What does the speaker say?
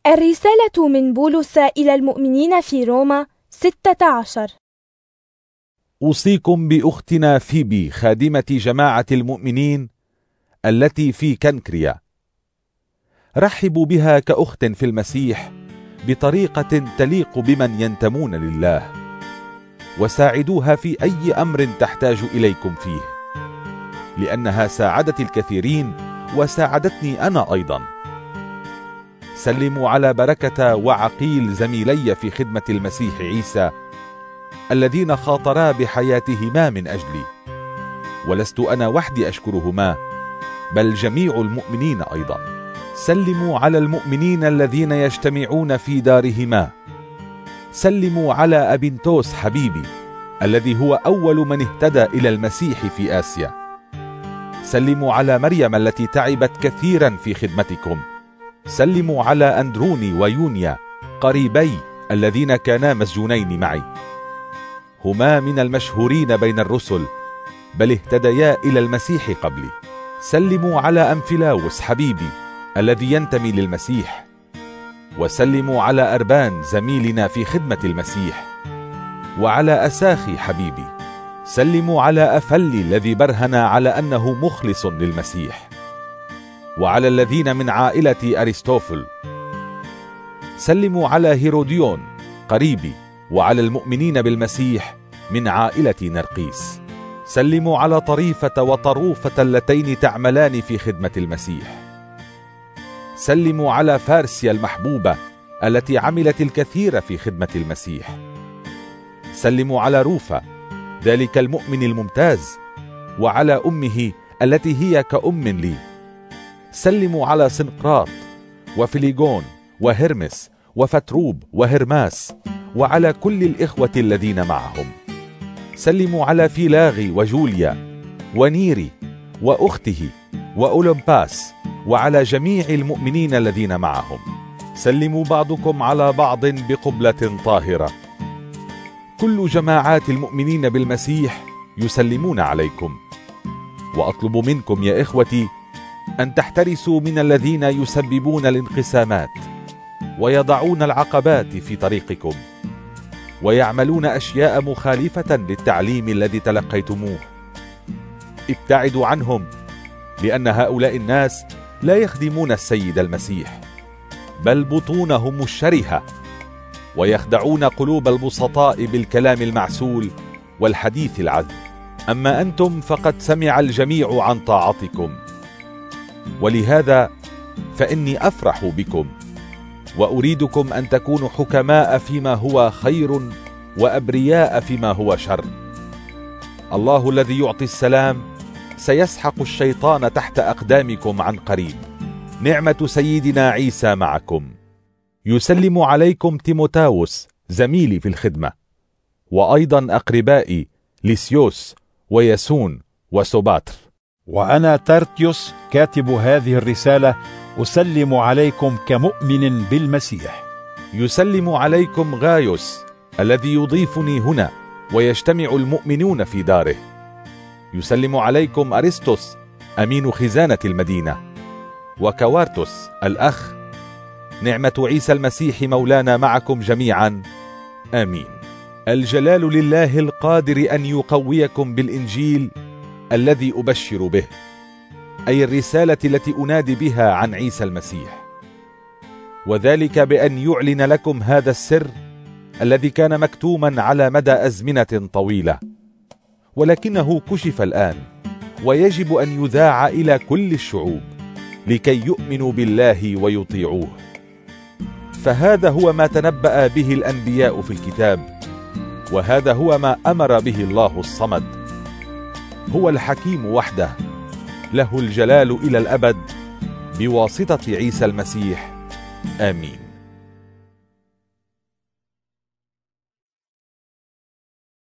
الرسالة من بولس إلى المؤمنين في روما 16. أوصيكم بأختنا فيبي خادمة جماعة المؤمنين التي في كنكريا. رحبوا بها كأخت في المسيح بطريقة تليق بمن ينتمون لله، وساعدوها في أي أمر تحتاج إليكم فيه، لأنها ساعدت الكثيرين وساعدتني أنا أيضا. سلموا على بركة وعقيل زميلي في خدمة المسيح عيسى الذين خاطرا بحياتهما من أجلي، ولست أنا وحدي أشكرهما بل جميع المؤمنين أيضا. سلموا على المؤمنين الذين يجتمعون في دارهما. سلموا على أبنتوس حبيبي الذي هو أول من اهتدى إلى المسيح في آسيا. سلموا على مريم التي تعبت كثيرا في خدمتكم. سلموا على أندروني ويونيا قريبي الذين كانا مسجونين معي، هما من المشهورين بين الرسل بل اهتديا إلى المسيح قبلي. سلموا على أنفلاوس حبيبي الذي ينتمي للمسيح. وسلموا على أربان زميلنا في خدمة المسيح، وعلى أساخي حبيبي. سلموا على أفلي الذي برهن على أنه مخلص للمسيح، وعلى الذين من عائلة أرسطوفل. سلموا على هيروديون قريبي، وعلى المؤمنين بالمسيح من عائلة نرقيس. سلموا على طريفة وطروفة اللتين تعملان في خدمة المسيح. سلموا على فارسيا المحبوبة التي عملت الكثير في خدمة المسيح. سلموا على روفا ذلك المؤمن الممتاز، وعلى أمه التي هي كأم لي. سلموا على سنقراط وفليغون وهرمس وفتروب وهرماس، وعلى كل الإخوة الذين معهم. سلموا على فيلاغي وجوليا ونيري وأخته وأولمباس، وعلى جميع المؤمنين الذين معهم. سلموا بعضكم على بعض بقبلة طاهرة. كل جماعات المؤمنين بالمسيح يسلمون عليكم. وأطلب منكم يا إخوتي أن تحترسوا من الذين يسببون الانقسامات ويضعون العقبات في طريقكم ويعملون أشياء مخالفة للتعليم الذي تلقيتموه. ابتعدوا عنهم، لأن هؤلاء الناس لا يخدمون السيد المسيح بل بطونهم الشرهة، ويخدعون قلوب البسطاء بالكلام المعسول والحديث العذب. أما أنتم فقد سمع الجميع عن طاعتكم، ولهذا فإني أفرح بكم، وأريدكم أن تكونوا حكماء فيما هو خير وأبرياء فيما هو شر. الله الذي يعطي السلام سيسحق الشيطان تحت أقدامكم عن قريب. نعمة سيدنا عيسى معكم. يسلم عليكم تيموتاوس زميلي في الخدمة، وأيضا أقربائي ليسيوس وياسون وسوباتر. وأنا ترتيوس كاتب هذه الرسالة أسلم عليكم كمؤمن بالمسيح. يسلم عليكم غايوس الذي يضيفني هنا ويجتمع المؤمنون في داره. يسلم عليكم أرسطس أمين خزانة المدينة، وكوارتوس الأخ. نعمة عيسى المسيح مولانا معكم جميعا، آمين. الجلال لله القادر أن يقويكم بالإنجيل الذي أبشر به، أي الرسالة التي أنادي بها عن عيسى المسيح، وذلك بأن يعلن لكم هذا السر الذي كان مكتوما على مدى أزمنة طويلة، ولكنه كشف الآن، ويجب أن يذاع إلى كل الشعوب لكي يؤمنوا بالله ويطيعوه. فهذا هو ما تنبأ به الأنبياء في الكتاب، وهذا هو ما أمر به الله الصمد. هو الحكيم وحده، له الجلال إلى الأبد بواسطة عيسى المسيح، آمين.